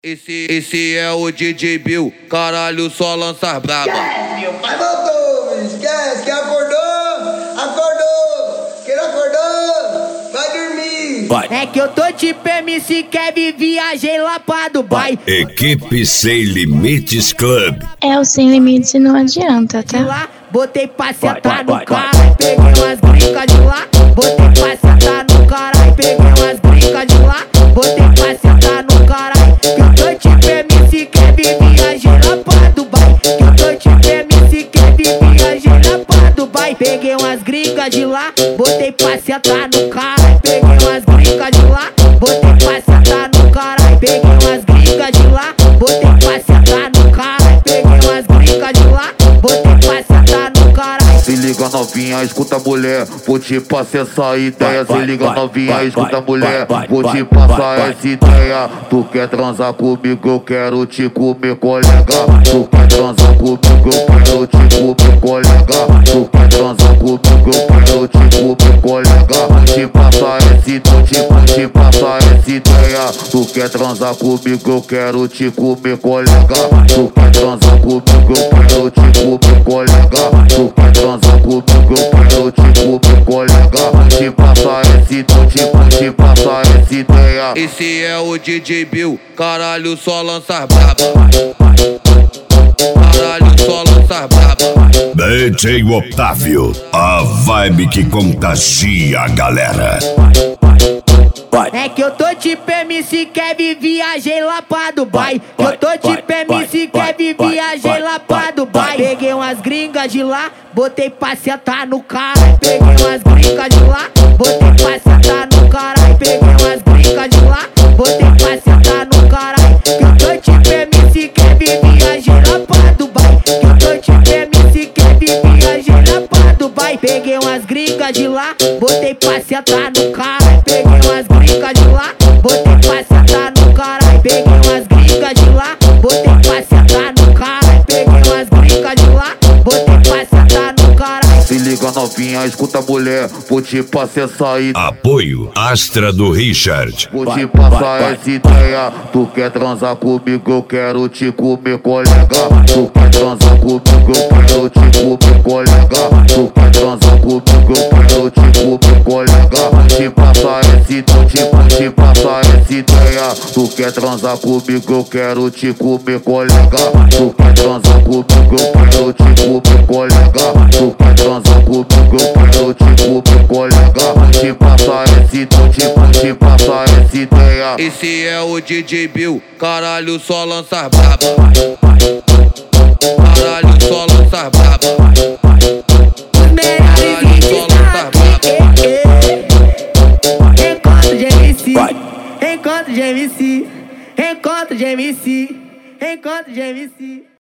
Esse é o DJ Bill, caralho, só lança braba. Meu pai voltou, esquece, que acordou, quem não acordou, vai dormir. É que eu tô tipo MC Kevin, viajei lá pra Dubai. Equipe Sem Limites Club. É o Sem Limites, não adianta, De tá? lá, botei pra sentar no carro, peguei umas gringas de lá. Botei pra sentar no caralho, peguei umas gringas de lá. Botei pra sentar no caralho, que eu tô tipo MC Kevin, viajei lá pra Dubai. Que eu tô tipo MC Kevin, viajei lá pra Dubai. Peguei umas gringas de lá, botei pra sentar no caralho, peguei umas gringas de lá. Botei pra sentar no caralho, peguei umas gringas de lá. Botei pra sentar no caralho, peguei umas gringas de lá. Botei pra sentar no caralho. Se liga novinha, escuta mulher, vou te passar essa ideia. Se liga novinha, escuta mulher, vou te passar essa ideia. Tu quer transar comigo, eu quero te comer, colega. Tu quer transar comigo, eu quero te comer, colega. Tu quer transar comigo, eu quero te comer, colega. Vou te passar essa ideia. Tu quer transar comigo, eu quero te comer, colega. Tu quer transar comigo, eu quero te comer, colega. Tu quer transar comigo, eu quero te comer, colega. Vou te passar essa ideia. Esse é o DJ Bill, caralho, só lança braba. Caralho, só lança braba. DJ Otávio, a vibe que contagia a galera. É que eu tô tipo MC Kevin, viajei lá pra Dubai. Eu tô tipo MC Kevin, viajei lá pra Dubai. Peguei umas gringas de lá, botei pra sentar no carro. Peguei umas gringas de lá, botei pra sentar no caralho. Peguei umas gringas de lá, botei pra sentar no caralho. Que eu tô tipo MC Kevin, viajei lá pra Dubai. Que eu tô tipo MC Kevin, viajei lá pra Dubai. Peguei umas gringas de lá, botei pra sentar no carro. Peguei umas gringas de lá, botei pra sentar no caralho. Peguei umas gringas de lá, botei pra sentar no caralho. Peguei umas gringas de lá, botei pra sentar no caralho. Se liga novinha, escuta mulher, vou te passar essa ideia. Apoio Astra do Richard. Vou te passar essa ideia. Tu quer transar comigo, eu quero te comer, colega. Tu quer transar comigo, eu quero te comer, colega. Tu quer transar comigo, eu quero te comer, colega. Vou te passar essa ideia. Tu quer transar comigo, eu quero te comer, colega. Tu quer transar comigo, eu quero te comer, colega. Tu quer transar comigo, eu quero te comer, colega. Vou te passar essa ideia. Esse é o DJ Bill, caralho, só lança braba. Caralho, só lança braba. Os melhores hits tá aqui. Encontro de MC, encontro de MC, encontro de MC, encontro de MC.